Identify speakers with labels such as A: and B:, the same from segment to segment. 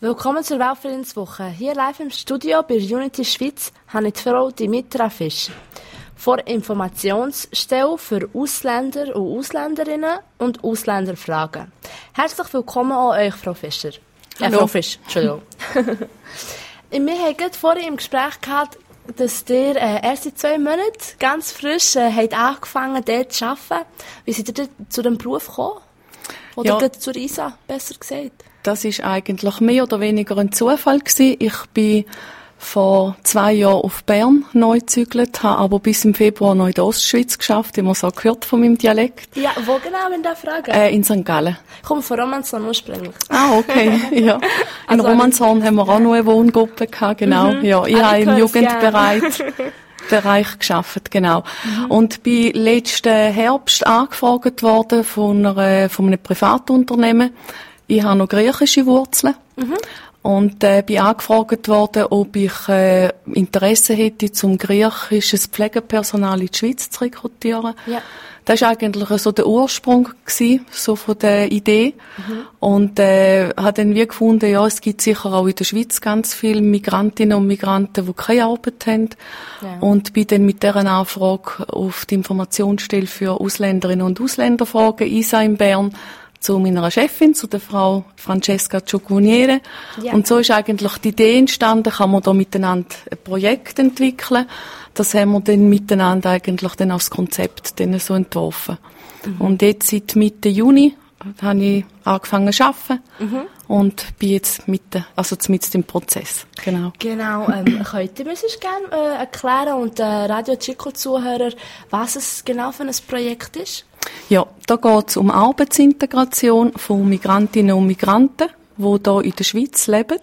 A: Willkommen zur Weltfriedenswoche. Hier live im Studio bei Unity Schweiz habe ich die Frau Dimitra Fischer vor Informationsstelle für Ausländer und Ausländerinnen und Ausländerfragen. Herzlich willkommen auch euch, Frau Fischer. Frau Fischer, Entschuldigung. Wir haben gerade vorhin im Gespräch gehabt, dass ihr erst in 2 Monaten ganz frisch habt angefangen, dort zu arbeiten. Wie seid ihr denn zu dem Beruf gekommen? Oder gerade zur ISA, besser gesagt?
B: Das ist eigentlich mehr oder weniger ein Zufall gewesen. Ich bin vor 2 Jahren auf Bern neu gezügelt, habe aber bis im Februar noch in der Ostschweiz geschafft, wie man so gehört von meinem Dialekt.
A: Ja, wo genau, wenn ich frage?
B: In St. Gallen.
A: Ich komme von Romanshorn ursprünglich.
B: Ah, okay, ja. In Romanshorn haben wir auch noch eine Wohngruppe gehabt, genau. Ja, ich habe im Jugendbereich gearbeitet, genau. Und bin letzten Herbst angefragt worden von einem Privatunternehmen. Ich habe noch griechische Wurzeln. Und bin angefragt worden, ob ich Interesse hätte, zum griechisches Pflegepersonal in die Schweiz zu rekrutieren. Ja. Das war eigentlich so der Ursprung gewesen, so von der Idee. Und habe dann wie gefunden, ja, es gibt sicher auch in der Schweiz ganz viele Migrantinnen und Migranten, die keine Arbeit haben. Ja. Und bin dann mit dieser Anfrage auf die Informationsstelle für Ausländerinnen und Ausländerfragen ISA in Bern zu meiner Chefin, zu der Frau Francesca Ciocuniere. Ja. Und so ist eigentlich die Idee entstanden, kann man da miteinander ein Projekt entwickeln. Das haben wir dann miteinander eigentlich dann als Konzept dann so entworfen. Und jetzt seit Mitte Juni habe ich angefangen zu arbeiten und bin jetzt mitten im Prozess. Genau.
A: Genau. Könnt ihr mir sonst gerne erklären und den Radio Chico-Zuhörer, was es genau für ein Projekt ist?
B: Ja, da geht es um Arbeitsintegration von Migrantinnen und Migranten, die hier in der Schweiz leben.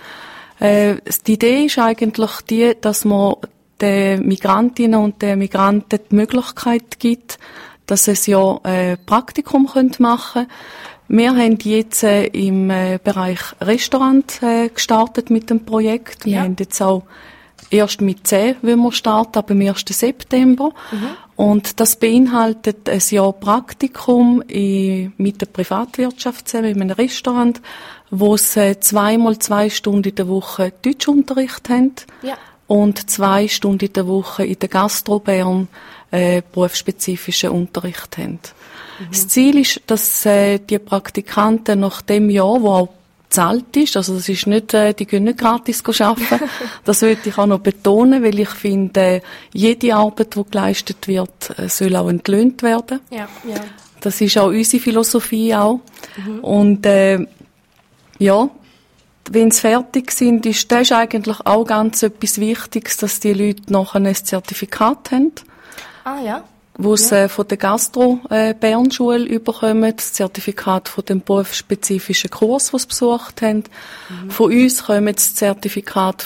B: Die Idee ist eigentlich die, dass man den Migrantinnen und den Migranten die Möglichkeit gibt, dass sie Praktikum machen können. Wir haben jetzt im Bereich Restaurant gestartet mit dem Projekt. Wir haben jetzt auch erst mit 10 wollen wir starten, ab dem 1. September. Und das beinhaltet ein Jahr Praktikum mit der Privatwirtschaft zusammen in einem Restaurant, wo sie 2 Stunden in der Woche Deutschunterricht haben. Ja. Und 2 Stunden in der Woche in der Gastro Bern berufsspezifischen Unterricht haben. Das Ziel ist, dass die Praktikanten nach dem Jahr, wo auch bezahlt ist, also das ist nicht, die gehen nicht gratis arbeiten. Das wollte ich auch noch betonen, weil ich finde, jede Arbeit, die geleistet wird, soll auch entlöhnt werden. Ja, ja. Das ist auch unsere Philosophie auch. Und wenn sie fertig sind, ist das eigentlich auch ganz etwas Wichtiges, dass die Leute nachher ein Zertifikat haben. Ah ja. Wo sie von der Gastro-Bernschule bekommen, das Zertifikat von dem berufsspezifischen Kurs, den sie besucht haben. Von uns kommen das Zertifikat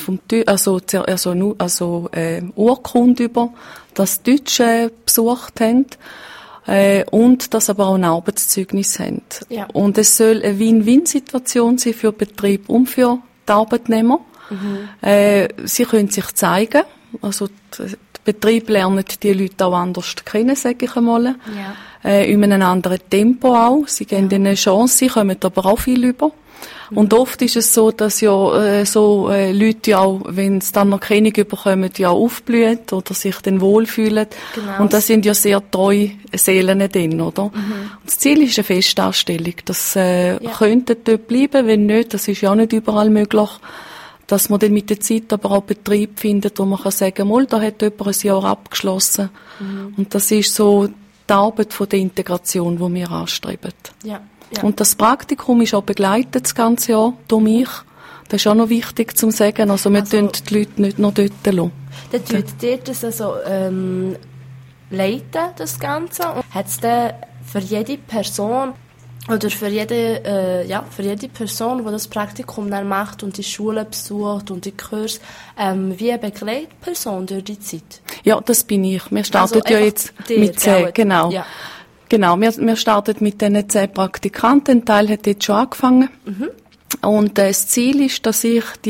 B: Urkunde über, dass sie Deutsch besucht haben. Und dass aber auch ein Arbeitszeugnis haben. Ja. Und es soll eine Win-Win-Situation sein für den Betrieb und für die Arbeitnehmer. Sie können sich zeigen, also der Betrieb lernt die Leute auch anders kennen, sage ich einmal. Ja. In einem anderen Tempo auch. Sie geben ihnen eine Chance, sie kommen aber auch viel über. Und oft ist es so, dass Leute auch, wenn sie dann noch Kennung bekommen, ja aufblühen oder sich dann wohlfühlen. Genau. Und das sind ja sehr treue Seelen drin, oder? Und das Ziel ist eine Festanstellung. Das könnte dort bleiben, wenn nicht, das ist ja auch nicht überall möglich, dass man dann mit der Zeit aber auch Betrieb findet, wo man kann sagen, mal, da hat jemand ein Jahr abgeschlossen. Und das ist so die Arbeit von der Integration, die wir anstreben. Ja. Ja. Und das Praktikum ist auch begleitet das ganze Jahr durch mich. Das ist auch noch wichtig zu sagen. Also wir tun die Leute nicht noch dort lassen.
A: Dann tut ihr das also leiten, das Ganze? Hat es dann für jede Person oder für jede Person, die das Praktikum dann macht und die Schule besucht und die Kurs, wie eine Begleitperson durch die Zeit?
B: Ja, das bin ich. Wir starten also jetzt mit 10, genau. Ja. Genau, wir starten mit diesen 10 Praktikanten. Ein Teil hat jetzt schon angefangen. Und das Ziel ist, dass ich die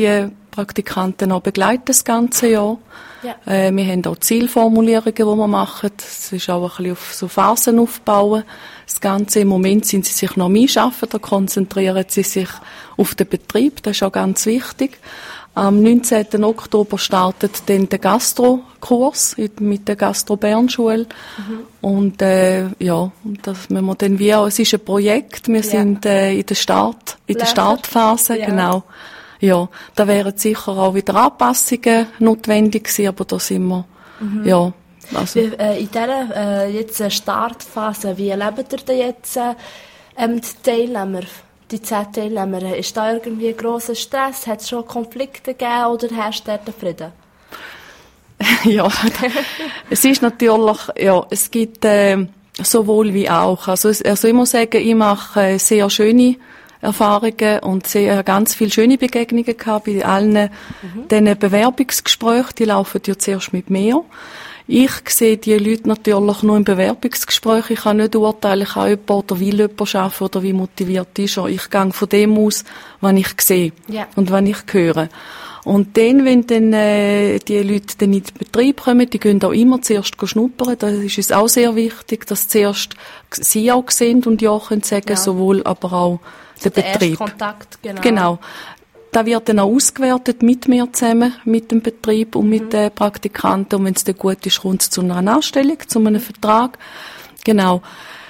B: Praktikanten auch begleiten das ganze Jahr. Ja. Wir haben auch Zielformulierungen, die wir machen. Es ist auch ein bisschen auf so Phasen aufbauen. Das Ganze im Moment sind sie sich noch am Einschaffen, da konzentrieren sie sich auf den Betrieb, das ist auch ganz wichtig. Am 19. Oktober startet dann der Gastro-Kurs mit der Gastro-Bernschule. Und, das müssen wir dann wie auch, es ist ein Projekt, wir sind, in der Startphase, ja. Genau. Ja, da wären sicher auch wieder Anpassungen notwendig gewesen, aber da sind wir, ja. Also.
A: In dieser, jetzt Startphase, wie erlebt ihr denn jetzt, die Teilnehmer? Die 10 Teilnehmer, ist da irgendwie grosser Stress? Hat es schon Konflikte gegeben oder herrscht dort der Frieden?
B: Ja, es ist natürlich, ja, es gibt sowohl wie auch. Also ich muss sagen, ich mache sehr schöne Erfahrungen und ganz viele schöne Begegnungen gehabt bei allen diesen Bewerbungsgesprächen. Die laufen ja zuerst mit mir. Ich sehe die Leute natürlich nur im Bewerbungsgespräch. Ich kann nicht urteilen, kann jemand oder will jemand arbeiten oder wie motiviert ist er. Ich gehe von dem aus, was ich sehe und was ich höre. Und dann, wenn dann die Leute dann in den Betrieb kommen, die gehen auch immer zuerst schnuppern. Das ist uns auch sehr wichtig, dass zuerst sie auch sehen und ja können sagen, sowohl aber auch der Betrieb.
A: Der Erstkontakt,
B: Genau. Da wird dann auch ausgewertet mit mir zusammen, mit dem Betrieb und mit den Praktikanten. Und wenn es dann gut ist, kommt es zu einer Anstellung, zu einem Vertrag. Genau.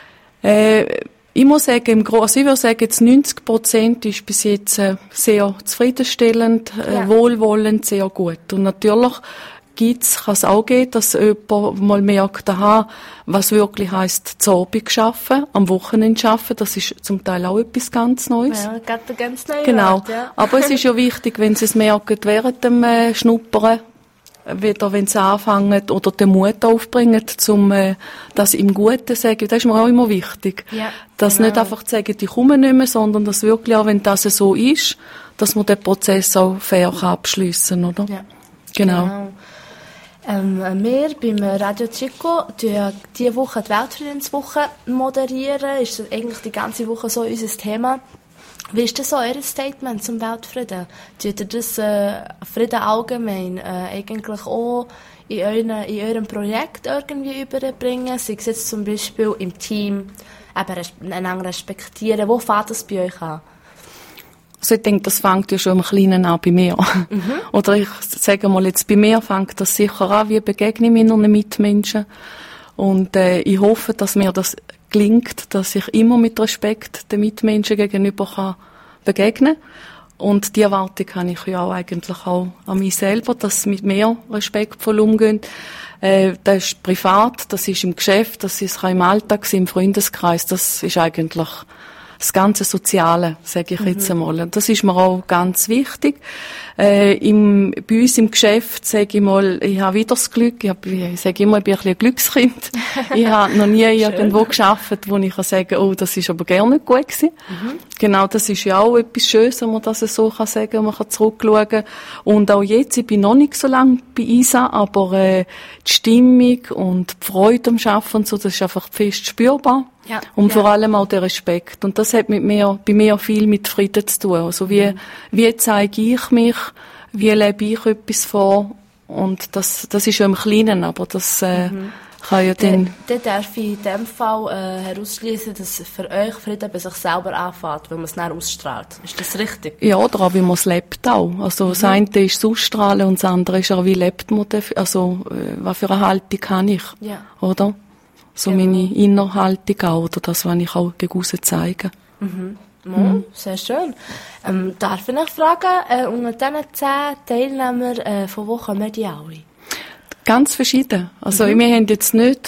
B: Ich muss sagen, ich würde sagen, jetzt 90% ist bis jetzt sehr zufriedenstellend, wohlwollend, sehr gut. Und natürlich kann es auch geben, dass jemand mal merkt, was wirklich heisst, zu Abend arbeiten, am Wochenende arbeiten. Das ist zum Teil auch etwas ganz Neues.
A: Ja, gerade ganz neu.
B: Genau.
A: Welt, ja.
B: Aber es ist ja wichtig, wenn sie es merken, während dem Schnuppern, wieder wenn sie anfangen oder den Mut aufbringen, das im Guten zu sagen. Das ist mir auch immer wichtig. Ja, dass nicht einfach zu sagen, ich komme nicht mehr, sondern dass wirklich auch, wenn das so ist, dass man den Prozess auch fair abschliessen kann, oder? Ja. Genau.
A: Wir beim Radio Chico diese Woche die Weltfriedenswoche moderieren. Ist eigentlich die ganze Woche so unser Thema. Wie ist das so euer Statement zum Weltfrieden? Tut ihr das Frieden allgemein eigentlich auch in eurem Projekt irgendwie überbringen? Sei es jetzt zum Beispiel im Team, einander respektieren. Wo fängt das bei euch an?
B: Also ich denke, das fängt ja schon im Kleinen an bei mir. Oder ich sage mal jetzt, bei mir fängt das sicher an, wie begegne ich meinen Mitmenschen. Und ich hoffe, dass mir das gelingt, dass ich immer mit Respekt den Mitmenschen gegenüber begegnen kann. Und die Erwartung habe ich ja auch eigentlich auch an mich selber, dass sie mit mir respektvoll umgehen. Das ist privat, das ist im Geschäft, das ist im Alltag, im Freundeskreis, das ist eigentlich das ganze Soziale, sage ich jetzt einmal. Und das ist mir auch ganz wichtig. Bei uns im Geschäft sage ich mal, ich habe wieder das Glück, ich sage immer, ich bin ein bisschen ein Glückskind. Ich habe noch nie irgendwo gearbeitet, wo ich sagen kann, oh, das ist aber gerne nicht gut gewesen. Genau, das ist ja auch etwas Schönes, wenn man das so sagen kann, man kann zurückschauen. Und auch jetzt, ich bin noch nicht so lange bei ISA, aber die Stimmung und die Freude am Arbeiten und so, das ist einfach fest spürbar. Ja, und vor allem auch der Respekt. Und das hat bei mir viel mit Frieden zu tun. Also wie zeige ich mich, wie lebe ich etwas vor? Und das ist ja im Kleinen, aber das kann ja dann...
A: Dann darf ich in dem Fall herausschließen, dass für euch Frieden bei sich selber anfängt, weil man es dann ausstrahlt. Ist das richtig?
B: Ja, oder auch, wie man es lebt auch. Also das eine ist das Ausstrahlen und das andere ist auch, wie lebt man das, also was für eine Haltung habe ich, oder? So meine Innerhaltung auch, oder das, was ich auch gegen aussen zeige.
A: Sehr schön. Darf ich noch fragen, unter diesen 10 Teilnehmern, von wo kommen die alle?
B: Ganz verschieden. Also wir haben jetzt nicht,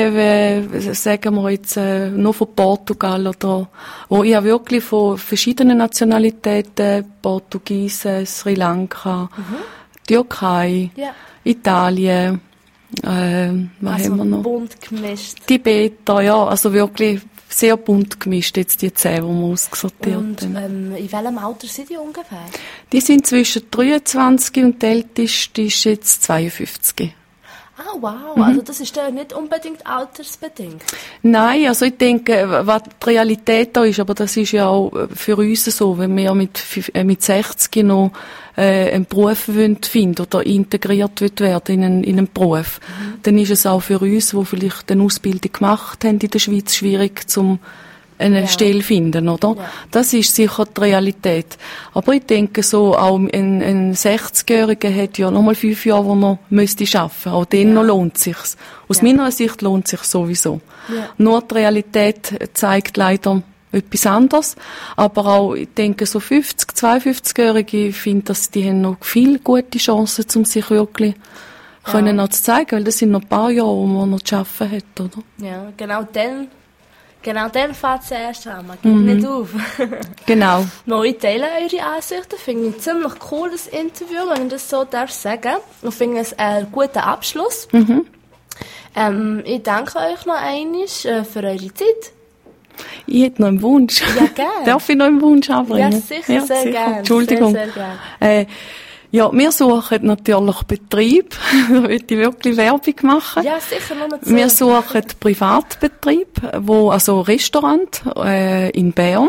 B: sagen wir jetzt, nur von Portugal oder, wo ich habe wirklich von verschiedenen Nationalitäten, Portugiesen, Sri Lanka, Türkei, Italien, was haben wir noch?
A: Bunt gemischt.
B: Tibeter, ja, also wirklich sehr bunt gemischt, jetzt die 10, die wir ausgesortiert haben.
A: Und in welchem Alter sind die ungefähr?
B: Die sind zwischen 23 und die älteste ist jetzt 52.
A: Ah, wow. Also das ist dann nicht unbedingt altersbedingt?
B: Nein, also ich denke, was die Realität da ist, aber das ist ja auch für uns so, wenn wir mit 60 noch einen Beruf finden oder integriert werden in einen Beruf, dann ist es auch für uns, die vielleicht eine Ausbildung gemacht haben in der Schweiz, schwierig, eine Stelle finden, oder? Ja. Das ist sicher die Realität. Aber ich denke so, auch ein 60-Jähriger hat ja nochmal 5 Jahre, wo er müsste arbeiten. Auch dann noch lohnt sich's. Aus meiner Sicht lohnt sich sowieso. Ja. Nur die Realität zeigt leider etwas anderes. Aber auch, ich denke, so 52-Jährige, ich finde, dass die haben noch viele gute Chancen, um sich wirklich können noch zu zeigen, weil das sind noch ein paar Jahre, wo man noch zu arbeiten hat, oder?
A: Ja, genau dann fährt es erst an, man geht nicht auf.
B: Genau.
A: Ich teile eure Ansichten, finde ich ein ziemlich cooles Interview, wenn ich das so sagen darf. Ich finde es einen guten Abschluss. Ich danke euch noch einmal für eure Zeit.
B: Ich hätte noch einen Wunsch.
A: Ja, gerne.
B: Darf ich noch einen Wunsch anbringen?
A: Ja, sicher, sehr gerne.
B: Entschuldigung.
A: Sehr, sehr gerne.
B: Ja, wir suchen natürlich Betrieb. Da möchte ich wirklich Werbung machen.
A: Ja, sicher, noch zu.
B: Wir suchen Privatbetrieb, also Restaurant in Bern,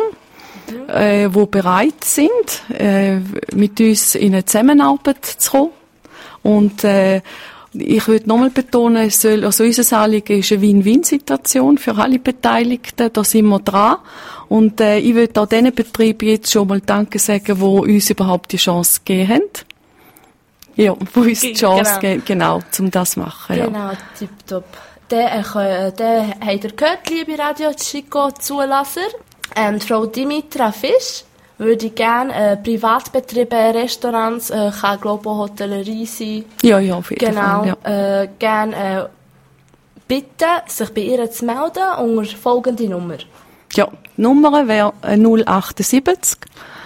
B: wo bereit sind, mit uns in eine Zusammenarbeit zu kommen. Und ich würde nochmal betonen, unser Anliegen ist eine Win-Win-Situation für alle Beteiligten. Da sind wir dran. Und ich würde auch diesen Betrieben jetzt schon mal Danke sagen, die uns überhaupt die Chance gegeben haben. Ja, wo uns die Chance geben, genau, um das zu machen.
A: Genau, tipptopp. Den habt ihr gehört, liebe Radio Chico Zulasser. Frau Dimitra Fisch würde gerne Privatbetriebe, Restaurants, kann glaube auch Hotellerie sein.
B: Ja, auf jeden Fall.
A: Ja. Gerne bitten, sich bei ihr zu melden unter folgende Nummer.
B: Ja, die Nummer wäre 078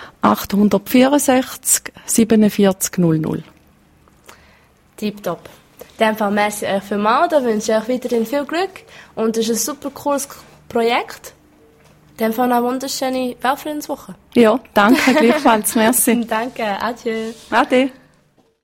B: 864 4700.
A: Tipptopp. In dem Fall merci euch vielmals, da wünsche ich euch weiterhin viel Glück und es ist ein super cooles Projekt. In dem Fall eine wunderschöne Weltfriedenswoche.
B: Ja, danke gleichfalls, merci.
A: Danke, adieu.
B: Ade.